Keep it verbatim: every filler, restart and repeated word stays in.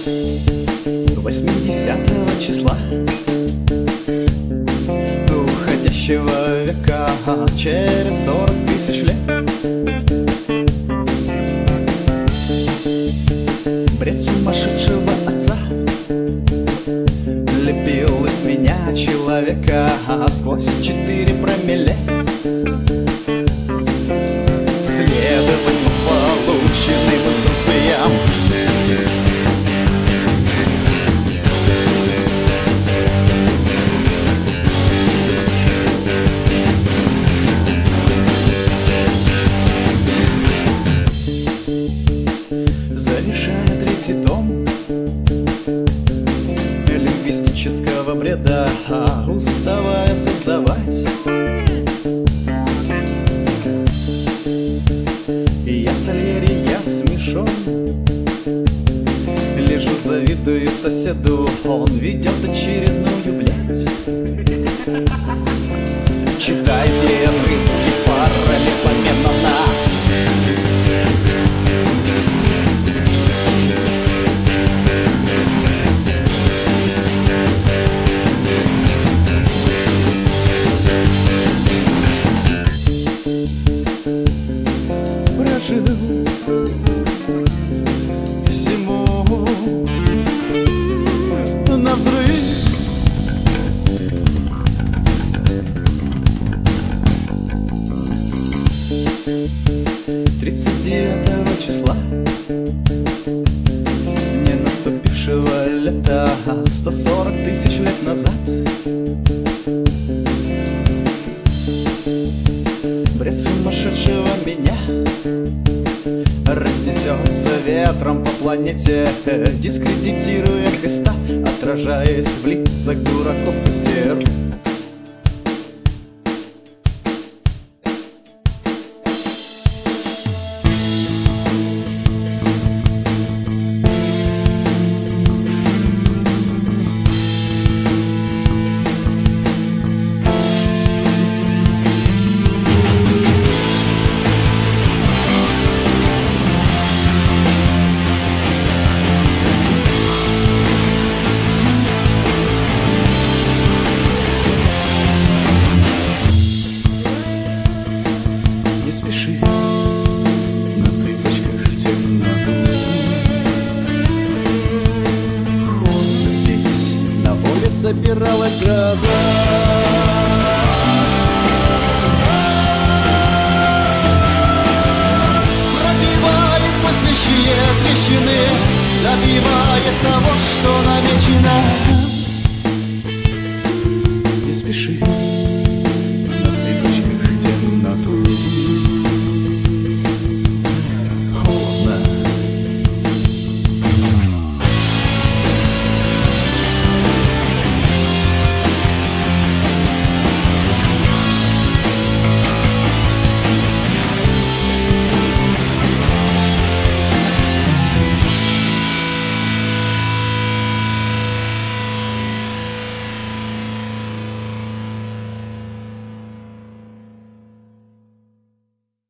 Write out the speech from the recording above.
восьмидесятого числа уходящего века, через сорок тысяч лет. Бред сумасшедшего отца лепил из меня человека сквозь четыре промилле. Следовать по полученным инструкциям, завершая третий том лингвистического бреда, уставая создавать, я Сальери, я смешон, лежу, завидую соседу, он ведет очередную блядь. Читай мне отрывки параллелепоменона. Прожил зиму на взрыв, тридцать девятого числа не наступившего лета, сто сорок тысяч лет назад. Бред сумасшедшего меня разнесется ветром по планете, дискредитируя Христа, отражаясь в лицах дураков и стерв. Не спеши на цыпочках в темноту, холодно здесь, на воле добиралась гроза. Пробиваясь сквозь священные трещины, добиваясь того, что намечено.